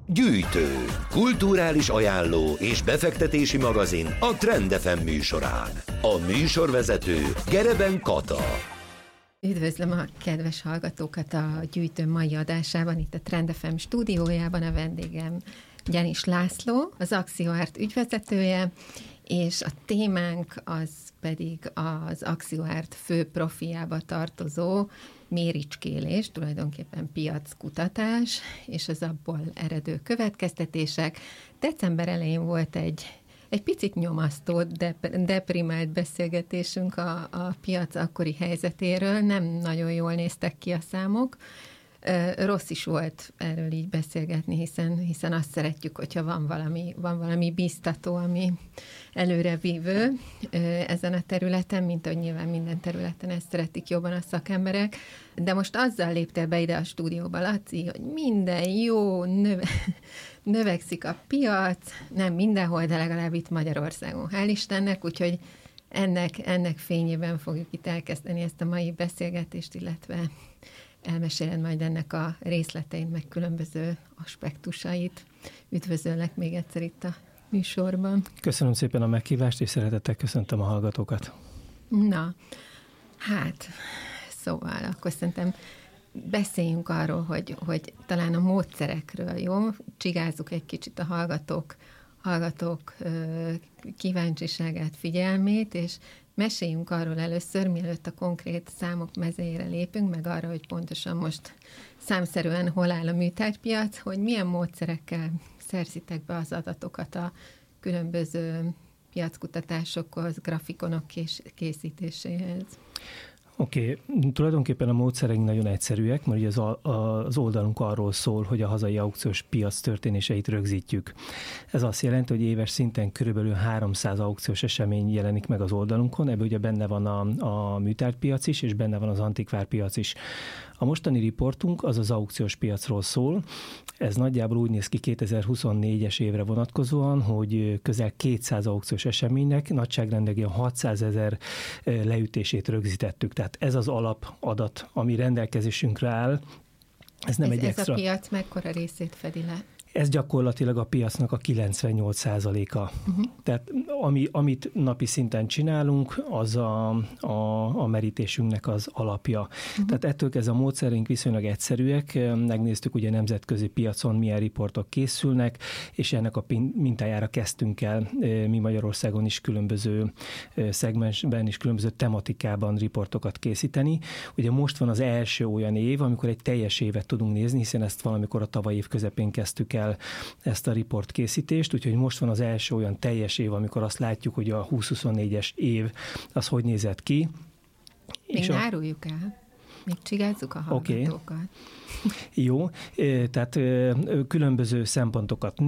Gyűjtő, kulturális ajánló és befektetési magazin a Trend FM műsorán. A műsorvezető Gereben Kata. Üdvözlöm a kedves hallgatókat a Gyűjtő mai adásában, itt a Trend FM stúdiójában. A vendégem Gyenis László, az AxioArt ügyvezetője, és a témánk az pedig az AxioArt fő profiába tartozó méricskélés, tulajdonképpen piackutatás, és az abból eredő következtetések. December elején volt egy picit nyomasztó, deprimált beszélgetésünk a piac akkori helyzetéről, nem nagyon jól néztek ki a számok. Rossz is volt erről így beszélgetni, hiszen azt szeretjük, hogyha van valami biztató, ami előrevívő ezen a területen, mint ahogy nyilván minden területen ezt szeretik jobban a szakemberek. De most azzal léptél be ide a stúdióba, Laci, hogy minden jó, növekszik a piac, nem mindenhol, de legalább itt Magyarországon, hál' Istennek, úgyhogy ennek fényében fogjuk itt elkezdeni ezt a mai beszélgetést, illetve elmeséled majd ennek a részleteit, meg különböző aspektusait. Üdvözöllek még egyszer itt a műsorban. Köszönöm szépen a meghívást, és szeretettel köszöntöm a hallgatókat. Na, hát, szóval akkor szerintem beszéljünk arról, hogy talán a módszerekről, jó? Csigázzuk egy kicsit a hallgatók kíváncsiságát, figyelmét, és meséljünk arról először, mielőtt a konkrét számok mezejére lépünk, meg arra, hogy pontosan most számszerűen hol áll a műtárgypiac, hogy milyen módszerekkel szerzitek be az adatokat a különböző piackutatásokhoz, grafikonok készítéséhez. Oké, tulajdonképpen a módszereink nagyon egyszerűek, mert ugye az oldalunk arról szól, hogy a hazai aukciós piac történéseit rögzítjük. Ez azt jelenti, hogy éves szinten körülbelül 300 aukciós esemény jelenik meg az oldalunkon, ebből ugye benne van a műtárgypiac is, és benne van az antikvárpiac is. A mostani riportunk az aukciós piacról szól. Ez nagyjából úgy néz ki 2024-es évre vonatkozóan, hogy közel 200 aukciós eseménynek nagyságrendekben 600 000 leütését rögzítettük. Tehát ez az alapadat, ami rendelkezésünkre áll. Ez nem egy extra. Ez a piac mekkora részét fedi le? Ez gyakorlatilag a piacnak a 98%-a. Tehát amit napi szinten csinálunk, az a merítésünknek az alapja. Tehát ettől ez a módszerünk viszonylag egyszerűek. Megnéztük, ugye nemzetközi piacon milyen riportok készülnek, és ennek a mintájára kezdtünk el mi Magyarországon is különböző szegmensben és különböző tematikában riportokat készíteni. Ugye most van az első olyan év, amikor egy teljes évet tudunk nézni, hiszen ezt valamikor a tavalyi év közepén kezdtük el ezt a riport készítést, úgyhogy most van az első olyan teljes év, amikor azt látjuk, hogy a 2024-es év az hogy nézett ki. Még áruljuk el. Még csigázzuk a hallgatókat. Okay. Jó, tehát különböző szempontokat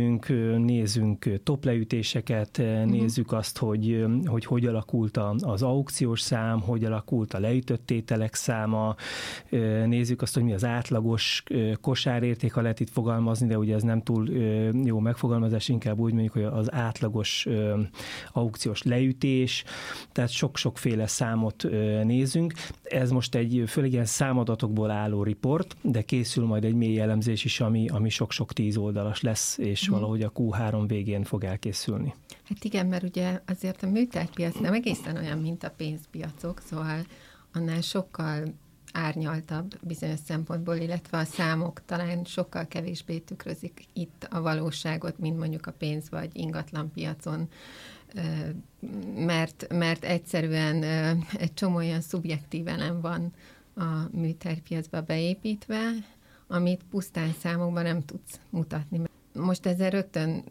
nézzünk topleütéseket, nézzük azt, hogy alakult az aukciós szám, hogy alakult a leütött tételek száma, nézzük azt, hogy mi az átlagos kosárérték, ha lehet itt fogalmazni, de ugye ez nem túl jó megfogalmazás, inkább úgy mondjuk, hogy az átlagos aukciós leütés, tehát sok-sokféle számot nézünk. Ez most főleg ilyen számadatokból álló riport, de készül majd egy mély elemzés is, ami sok-sok 10 oldalas lesz, és valahogy a Q3 végén fog elkészülni. Hát igen, mert ugye azért a műtárgypiac nem egészen olyan, mint a pénzpiacok, szóval annál sokkal árnyaltabb bizonyos szempontból, illetve a számok talán sokkal kevésbé tükrözik itt a valóságot, mint mondjuk a pénz- vagy ingatlanpiacon, mert egyszerűen egy csomó olyan szubjektív elem van a műtárgypiacba beépítve, amit pusztán számokban nem tudsz mutatni. Most ezzel rögtön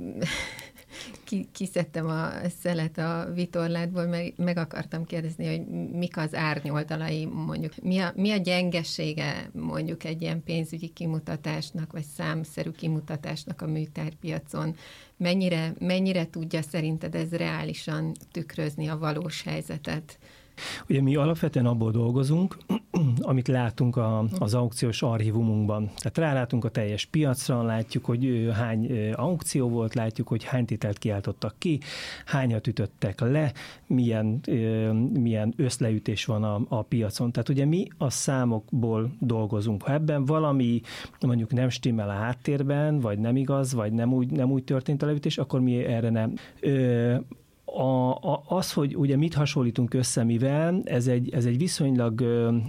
kiszedtem a szelet a vitorlátból, mert meg akartam kérdezni, hogy mik az árnyoldalai, mondjuk mi a gyengesége mondjuk egy ilyen pénzügyi kimutatásnak, vagy számszerű kimutatásnak a műtárgypiacon. Mennyire tudja szerinted ez reálisan tükrözni a valós helyzetet Ugye mi alapvetően abból dolgozunk, amit látunk az aukciós archívumunkban. Tehát rálátunk a teljes piacra, látjuk, hogy hány aukció volt, látjuk, hogy hány tételt kiáltottak ki, hányat ütöttek le, milyen összleütés van a piacon. Tehát ugye mi a számokból dolgozunk. Ha ebben valami mondjuk nem stimmel a háttérben, vagy nem igaz, vagy nem úgy történt a leütés, akkor mi erre nem. Az, hogy ugye mit hasonlítunk össze mivel, ez egy viszonylag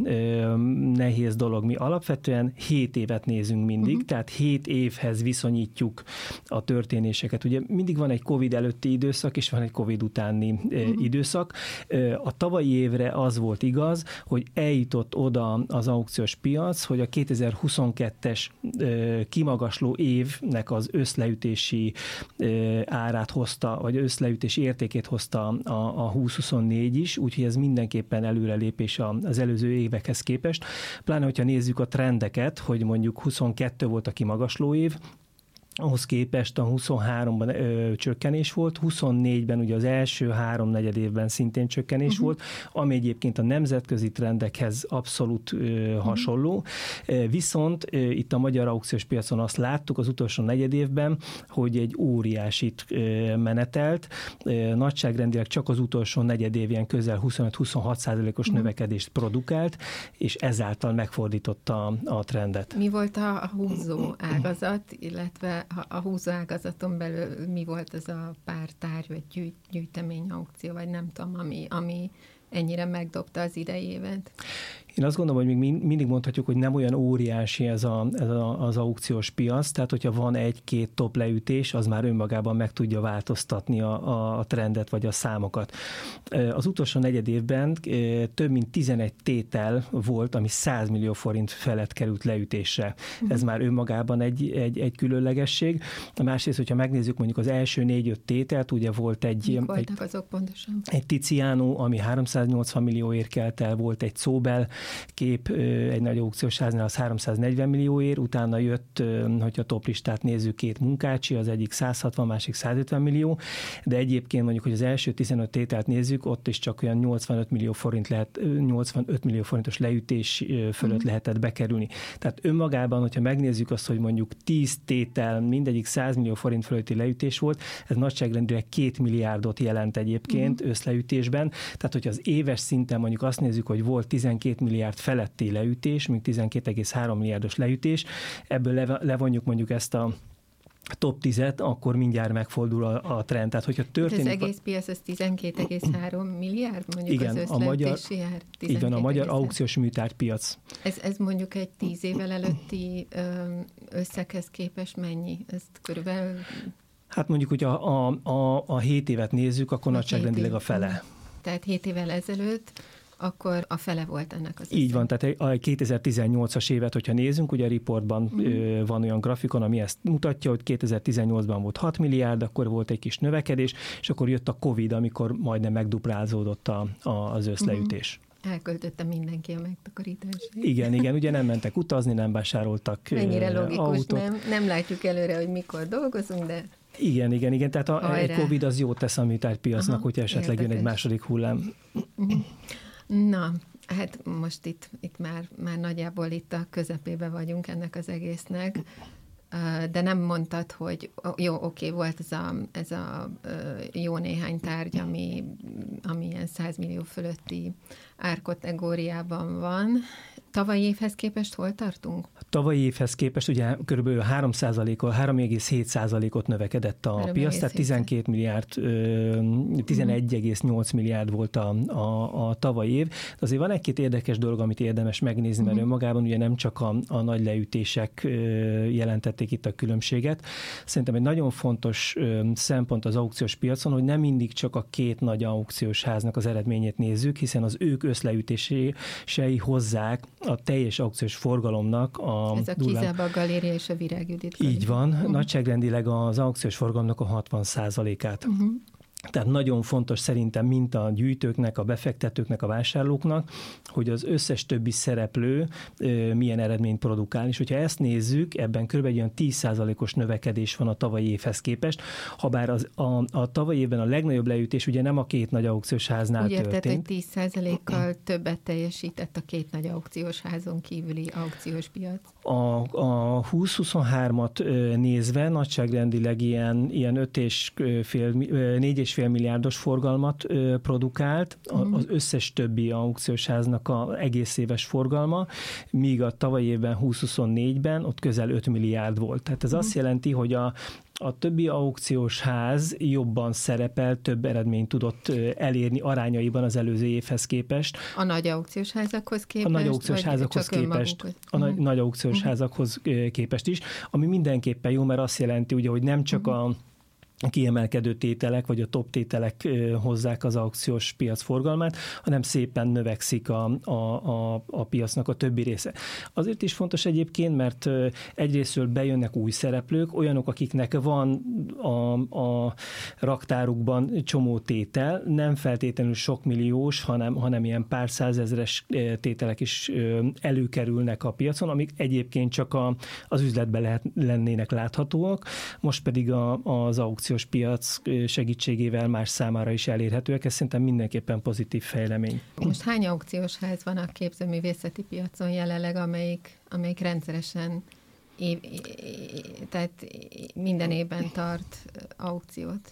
nehéz dolog. Mi alapvetően 7 évet nézünk mindig, tehát 7 évhez viszonyítjuk a történéseket. Ugye mindig van egy Covid előtti időszak, és van egy Covid utáni időszak. A tavalyi évre az volt igaz, hogy eljutott oda az aukciós piac, hogy a 2022-es kimagasló évnek az összleütési árát hozta, vagy összleütési értékét hozta a 2024 is, úgyhogy ez mindenképpen előrelépés az előző évekhez képest. Pláne, hogyha nézzük a trendeket, hogy mondjuk 22 volt a kimagasló év, ahhoz képest a 23-ban csökkenés volt, 24-ben ugye az első 3-4 évben szintén csökkenés volt, ami egyébként a nemzetközi trendekhez abszolút hasonló. Viszont itt a magyar aukciós piacon azt láttuk az utolsó negyed évben, hogy egy óriásit menetelt, nagyságrendileg csak az utolsó negyed év ilyen közel 25-26%-os növekedést produkált, és ezáltal megfordította a trendet. Mi volt a húzó ágazat, illetve a húzó ágazaton belül mi volt az a pár tárgy, vagy gyűjtemény aukció, vagy nem tudom, ami ennyire megdobta az idei évet? Én azt gondolom, hogy még mindig mondhatjuk, hogy nem olyan óriási ez az aukciós piac, tehát hogyha van egy-két top leütés, az már önmagában meg tudja változtatni a trendet vagy a számokat. Az utolsó negyed évben több mint 11 tétel volt, ami 100 millió forint felett került leütésre. Ez már önmagában egy különlegesség. A másrészt, hogyha megnézzük mondjuk az első 4-5 tételt, ugye volt egy azok pontosan? Egy Tiziano, ami 380 millióért kelt el, volt egy Zobel kép, egy nagy aukciós háznál az 340 millióért, utána jött, hogyha a top listát nézzük, 2 Munkácsi, az egyik 160, másik 150 millió, de egyébként mondjuk, hogy az első 15 tételt nézzük, ott is csak olyan 85 millió forintos leütés fölött lehetett bekerülni. Tehát önmagában, hogyha megnézzük azt, hogy mondjuk 10 tétel, mindegyik 100 millió forint fölötti leütés volt, ez nagyságrendileg 2 milliárdot jelent egyébként összleütésben. Tehát, hogyha az éves szinten mondjuk azt nézzük, hogy volt 12 milliárd feletti leütés, még 12,3 milliárdos leütés, ebből levonjuk mondjuk ezt a top 10-et, akkor mindjárt megfordul a trend. Tehát, hogyha történik... Az egész piac az 12,3 milliárd, mondjuk igen, az összleütési ár? Igen, a magyar aukciós műtárgypiac. Ez mondjuk egy 10 évvel előtti összeghez képest mennyi? Ezt körülbelül... Hát mondjuk, hogy a 7 évet nézzük, akkor nagyságrendileg a fele. Tehát 7 évvel ezelőtt akkor a fele volt ennek az Így van, tehát a 2018-as évet, hogyha nézzünk, ugye a riportban van olyan grafikon, ami ezt mutatja, hogy 2018-ban volt 6 milliárd, akkor volt egy kis növekedés, és akkor jött a Covid, amikor majdnem megduplázódott az összleütés. Elköltötte mindenki a megtakarítását. Igen, ugye nem mentek utazni, nem vásároltak mennyire logikus, autót. Nem látjuk előre, hogy mikor dolgozunk, de... Igen, tehát a Covid az jót tesz a műtárgypiacnak, hogyha esetleg jön egy második hullám. Na, hát most itt már nagyjából itt a közepébe vagyunk ennek az egésznek, de nem mondtad, hogy jó, oké, volt ez a jó néhány tárgy, ami ilyen 100 millió fölötti árkategóriában van. Tavalyi évhez képest hol tartunk? Tavalyi évhez képest ugye kb. 3,7%-ot növekedett a piac, tehát 12 milliárd, 11,8 milliárd volt a tavalyi év. De azért van egy-két érdekes dolog, amit érdemes megnézni, mert önmagában ugye nem csak a nagy leütések jelentették itt a különbséget. Szerintem egy nagyon fontos szempont az aukciós piacon, hogy nem mindig csak a 2 nagy aukciós háznak az eredményét nézzük, hiszen az ők összleütései hozzák a teljes aukciós forgalomnak ez a Kizába Galéria és a Virág Judit Galéria. Így van, nagyságrendileg az aukciós forgalomnak a 60%-át. Tehát nagyon fontos szerintem mind a gyűjtőknek, a befektetőknek, a vásárlóknak, hogy az összes többi szereplő milyen eredményt produkál. És hogyha ezt nézzük, ebben kb. Olyan 10%-os növekedés van a tavalyi évhez képest, habár a tavalyi évben a legnagyobb leütés ugye nem a két nagy aukciós háznál úgy történt. Úgy érted, hogy 10%-kal többet teljesített a két nagy aukciós házon kívüli aukciós piac? A 2023-at nézve nagyságrendileg ilyen 4,5 milliárdos forgalmat produkált, az összes többi aukciós háznak az egész éves forgalma, míg a tavalyi évben 2024-ben ott közel 5 milliárd volt. Tehát ez azt jelenti, hogy a többi aukciós ház jobban szerepel, több eredményt tudott elérni arányaiban az előző évhez képest. A nagy aukciós házakhoz képest? A nagy aukciós házakhoz képest. Nagy aukciós házakhoz képest is, ami mindenképpen jó, mert azt jelenti, ugye, hogy nem csak a kiemelkedő tételek, vagy a top tételek hozzák az aukciós piac forgalmát, hanem szépen növekszik a piacnak a többi része. Azért is fontos egyébként, mert egyrésztről bejönnek új szereplők, olyanok, akiknek van a raktárukban csomó tétel, nem feltétlenül sok milliós, hanem ilyen pár százezres tételek is előkerülnek a piacon, amik egyébként csak az üzletben lennének láthatóak, most pedig az aukciós piac segítségével más számára is elérhetőek. Ez szerintem mindenképpen pozitív fejlemény. Most hány aukciós ház van a képzőművészeti piacon jelenleg, amelyik rendszeresen tehát minden évben tart aukciót?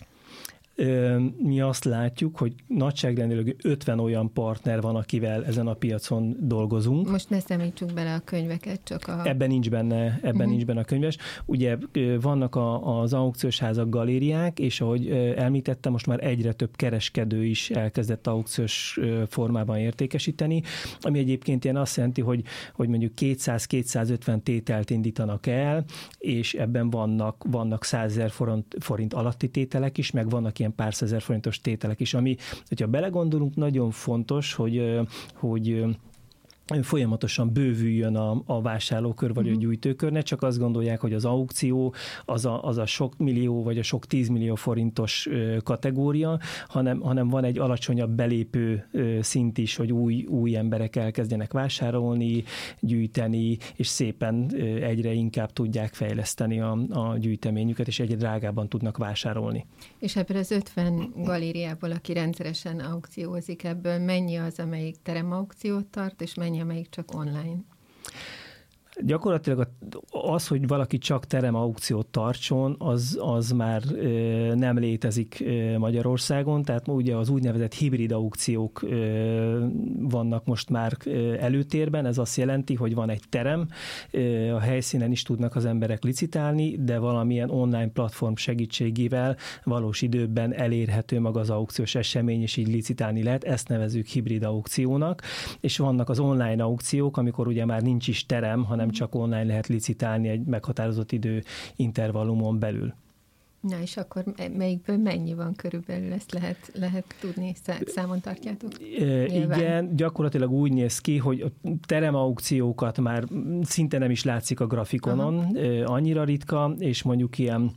Mi azt látjuk, hogy nagyságrendileg 50 olyan partner van, akivel ezen a piacon dolgozunk. Most ne szemítsük bele a könyveket, csak a... Ebben nincs benne a könyves. Ugye vannak az aukciós házak, galériák, és ahogy említettem, most már egyre több kereskedő is elkezdett aukciós formában értékesíteni, ami egyébként ilyen azt jelenti, hogy mondjuk 200-250 tételt indítanak el, és ebben vannak 100 000 forint alatti tételek is, meg vannak ilyen pár százezer forintos tételek is, ami, hogyha belegondolunk, nagyon fontos, hogy folyamatosan bővüljön a vásárlókör vagy a gyűjtőkör, ne csak azt gondolják, hogy az aukció az a sok millió vagy a sok 10 millió forintos kategória, hanem van egy alacsonyabb belépő szint is, hogy új emberek elkezdjenek vásárolni, gyűjteni, és szépen egyre inkább tudják fejleszteni a gyűjteményüket, és egyre drágában tudnak vásárolni. És ebből az 50 galériából, aki rendszeresen aukciózik, ebből mennyi az, amelyik teremaukciót tart, és mennyi amelyik csak online? Gyakorlatilag az, hogy valaki csak teremaukciót tartson, az már nem létezik Magyarországon, tehát ugye az úgynevezett hibrid aukciók vannak most már előtérben, ez azt jelenti, hogy van egy terem, a helyszínen is tudnak az emberek licitálni, de valamilyen online platform segítségével valós időben elérhető maga az aukciós esemény, és így licitálni lehet, ezt nevezzük hibrid aukciónak, és vannak az online aukciók, amikor ugye már nincs is terem, hanem csak online lehet licitálni egy meghatározott idő intervallumon belül. Na és akkor melyikből mennyi van körülbelül, ezt lehet tudni, számon tartjátok? Igen, gyakorlatilag úgy néz ki, hogy a teremaukciókat már szinte nem is látszik a grafikonon, annyira ritka, és mondjuk ilyen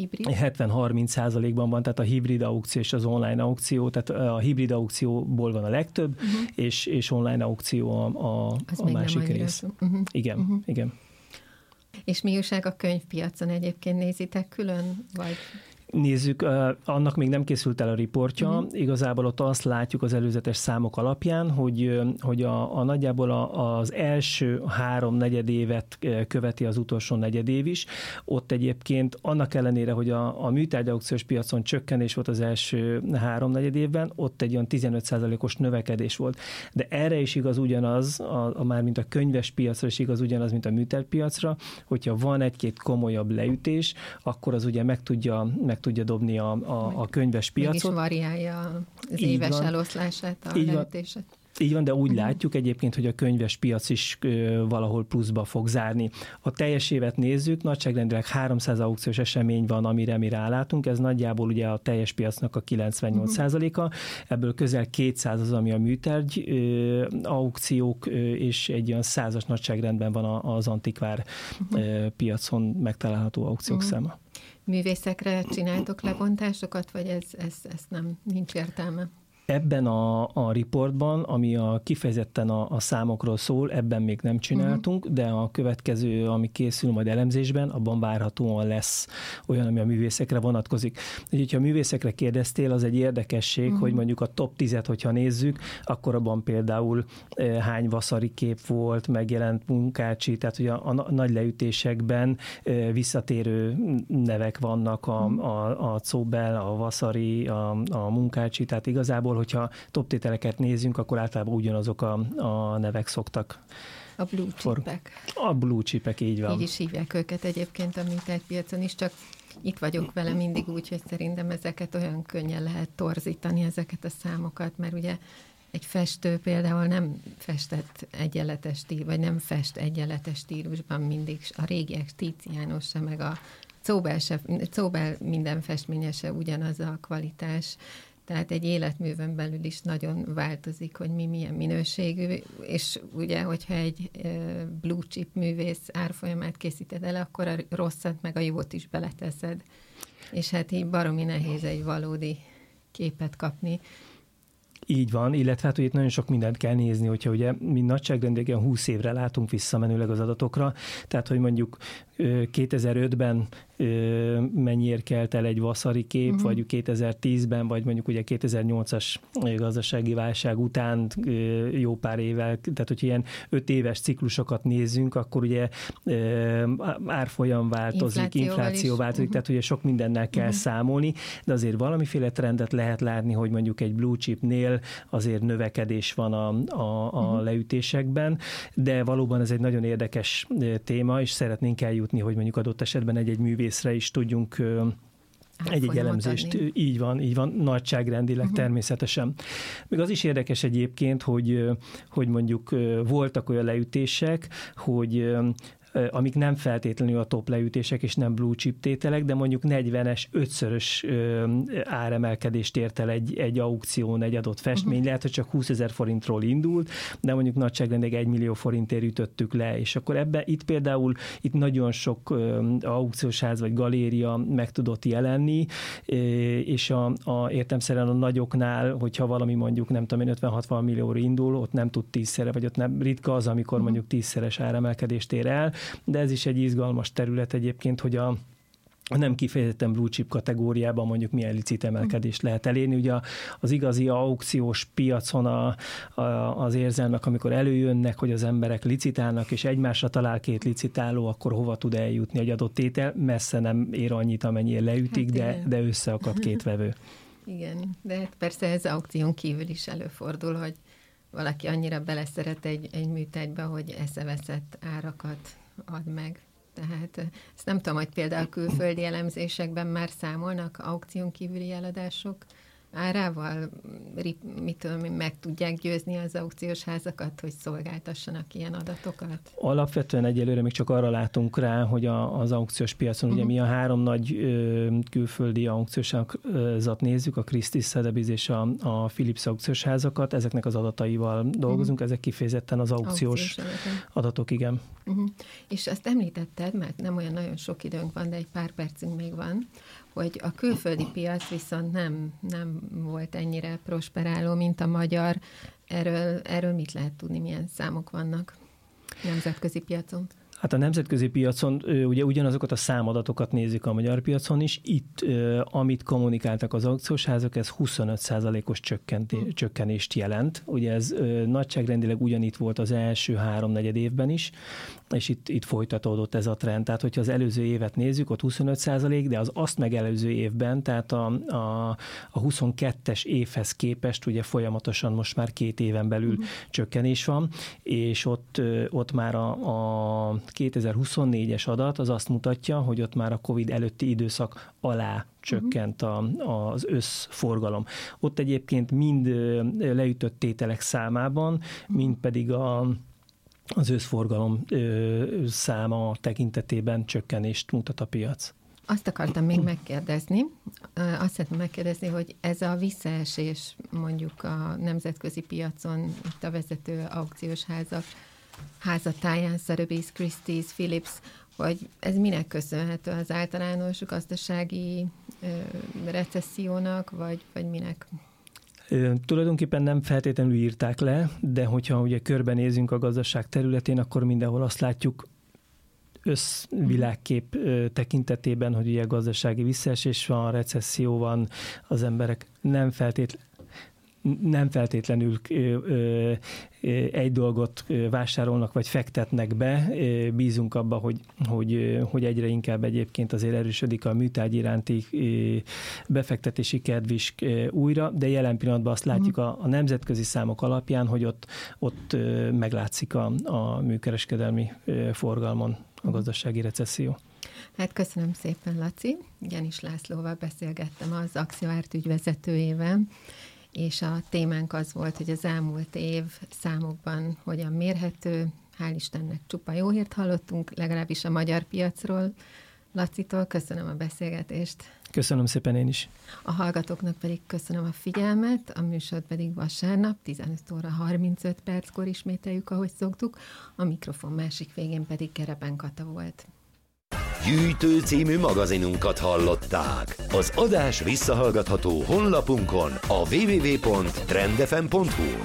70-30%-ban van, tehát a hibrid aukció és az online aukció, tehát a hibrid aukcióból van a legtöbb, és online aukció a másik rész. Igen. És mi újság a könyvpiacon egyébként, nézitek külön, vagy... Nézzük, annak még nem készült el a riportja. Igazából ott azt látjuk az előzetes számok alapján, hogy a nagyjából az első 3 negyedévet követi az utolsó negyedév is. Ott egyébként annak ellenére, hogy a műtárgy aukciós piacon csökkenés volt az első 3 negyedévben, ott egy olyan 15%-os növekedés volt. De erre is igaz ugyanaz, már mint a könyves piacra is igaz ugyanaz, mint a műtárgypiacra, hogyha van egy-két komolyabb leütés, akkor az ugye meg tudja dobni a könyves piacot. Mégis variálja az éves eloszlását, a leütéset. Így van, de úgy látjuk egyébként, hogy a könyves piac is valahol pluszba fog zárni. A teljes évet nézzük, nagyságrendileg 300 aukciós esemény van, amire mi rálátunk, ez nagyjából ugye a teljes piacnak a 98%-a, ebből közel 200 az, ami a műtárgy aukciók, és egy olyan 100-as nagyságrendben van az antikvár piacon megtalálható aukciók száma. művészekre csináltok lebontásokat, vagy ez nem, nincs értelme? Ebben a riportban, ami kifejezetten a számokról szól, ebben még nem csináltunk, de a következő, ami készül majd elemzésben, abban várhatóan lesz olyan, ami a művészekre vonatkozik. Úgyhogy, ha a művészekre kérdeztél, az egy érdekesség, hogy mondjuk a top 10-et, hogyha nézzük, akkor abban például hány Vasari kép volt, megjelent Munkácsi, tehát hogy a nagy leütésekben visszatérő nevek vannak, a Czóbel, a Vasari, a Munkácsi, tehát igazából, hogyha top tételeket nézzünk, akkor általában ugyanazok a nevek szoktak. A blue chipek. A blue chipek, így van. Így is hívják őket egyébként a műtárgypiacon is, csak itt vagyok vele mindig úgy, hogy szerintem ezeket olyan könnyen lehet torzítani, ezeket a számokat, mert ugye egy festő például nem festett egyenletes stílusban, vagy nem fest egyenletes stílusban mindig, a régiek Tiziano se, meg a Czóbel minden festménye se ugyanaz a kvalitás. Tehát egy életművön belül is nagyon változik, hogy mi milyen minőségű, és ugye, hogyha egy blue chip művész árfolyamát készíted el, akkor a rosszat meg a jót is beleteszed. És hát így baromi nehéz egy valódi képet kapni. Így van, illetve hát, hogy itt nagyon sok mindent kell nézni, hogyha ugye mi nagyságrendileg 20 évre látunk visszamenőleg az adatokra, tehát hogy mondjuk 2005-ben mennyiért kelt el egy Vasari kép, vagy 2010-ben, vagy mondjuk ugye 2008-as gazdasági válság után jó pár évvel, tehát hogy ilyen 5 éves ciklusokat nézzünk, akkor ugye árfolyam változik, infláció változik, tehát ugye sok mindennel kell számolni, de azért valamiféle trendet lehet látni, hogy mondjuk egy blue chipnél azért növekedés van a leütésekben, de valóban ez egy nagyon érdekes téma, és szeretnénk eljutni, hogy mondjuk adott esetben egy művészre is tudjunk egy elemzést. Adni. Így van, nagyságrendileg természetesen. Még az is érdekes egyébként, hogy mondjuk voltak olyan leütések, hogy amik nem feltétlenül a top leütések és nem blue chip tételek, de mondjuk 40-es, 5-szörös áremelkedést ért el egy aukción, egy adott festmény. Lehet, hogy csak 20 000 forintról indult, de mondjuk nagyságrendileg 1 millió forintért ütöttük le, és akkor itt például nagyon sok aukciós ház vagy galéria meg tudott jelenni, és értelemszerűen a nagyoknál, hogyha valami mondjuk nem tudom én 50-60 millióra indul, ott nem tud 10-szere, vagy ott nem ritka az, amikor mondjuk 10-szeres áremelkedést ér el, de ez is egy izgalmas terület egyébként, hogy a nem kifejezetten blue chip kategóriában mondjuk milyen licit emelkedést lehet elérni. Ugye az igazi aukciós piacon az érzelmek, amikor előjönnek, hogy az emberek licitálnak, és egymásra talál két licitáló, akkor hova tud eljutni egy adott tétel? Messze nem ér annyit, amennyire leütik, hát de összeakad két vevő. Igen, de persze ez aukción kívül is előfordul, hogy valaki annyira beleszeret egy műtárgyba, hogy eszeveszett árakat ad meg. Tehát ezt nem tudom, hogy például külföldi elemzésekben már számolnak aukción kívüli eladások árával, meg tudják győzni az aukciós házakat, hogy szolgáltassanak ilyen adatokat? Alapvetően egyelőre még csak arra látunk rá, hogy az aukciós piacon, ugye mi a 3 nagy külföldi aukciós házat nézzük, a Christie's, Sotheby's és a Philips aukciós házakat, ezeknek az adataival dolgozunk, ezek kifejezetten az aukciós adatok, igen. És azt említetted, mert nem olyan nagyon sok időnk van, de egy pár percünk még van, hogy a külföldi piac viszont nem volt ennyire prosperáló, mint a magyar. Erről mit lehet tudni, milyen számok vannak nemzetközi piacon? Hát a nemzetközi piacon ugye ugyanazokat a számadatokat nézzük a magyar piacon is. Itt, amit kommunikáltak az aukciós házak, ez 25%-os csökkenést jelent. Ugye ez nagyságrendileg ugyanitt volt az első 3-4 évben is, és itt folytatódott ez a trend. Tehát, hogyha az előző évet nézzük, ott 25%, de az azt megelőző évben, tehát a 22-es évhez képest ugye folyamatosan most már 2 éven belül csökkenés van, és ott már a 2024-es adat az azt mutatja, hogy ott már a Covid előtti időszak alá csökkent az összforgalom. Ott egyébként mind leütött tételek számában, mind pedig az összforgalom száma tekintetében csökkenést mutat a piac. Azt akartam még megkérdezni, hogy ez a visszaesés mondjuk a nemzetközi piacon, itt a vezető aukciós házak házatáján, Sotheby's, Christie's, Philips, hogy ez minek köszönhető, az általános gazdasági recessziónak, vagy minek? Tulajdonképpen nem feltétlenül írták le, de hogyha ugye körbenézünk a gazdaság területén, akkor mindenhol azt látjuk összvilágkép tekintetében, hogy ugye gazdasági visszaesés van, recesszió van, az emberek nem feltétlenül egy dolgot vásárolnak, vagy fektetnek be. Bízunk abba, hogy egyre inkább egyébként azért erősödik a műtárgy iránti befektetési kedv is újra, de jelen pillanatban azt látjuk a nemzetközi számok alapján, hogy ott meglátszik a műkereskedelmi forgalmon a gazdasági recesszió. Hát köszönöm szépen, Laci. Janis Lászlóval beszélgettem, az Akcióárt ügyvezetőjével, és a témánk az volt, hogy az elmúlt év számokban hogyan mérhető. Hál' Istennek csupa jó hírt hallottunk, legalábbis a magyar piacról. Lacitól köszönöm a beszélgetést. Köszönöm szépen én is. A hallgatóknak pedig köszönöm a figyelmet, a műsort pedig vasárnap 15 óra 35 perckor ismételjük, ahogy szoktuk, a mikrofon másik végén pedig Gereben Kata volt. Gyűjtő című magazinunkat hallották. Az adás visszahallgatható honlapunkon a www.trendfm.hu.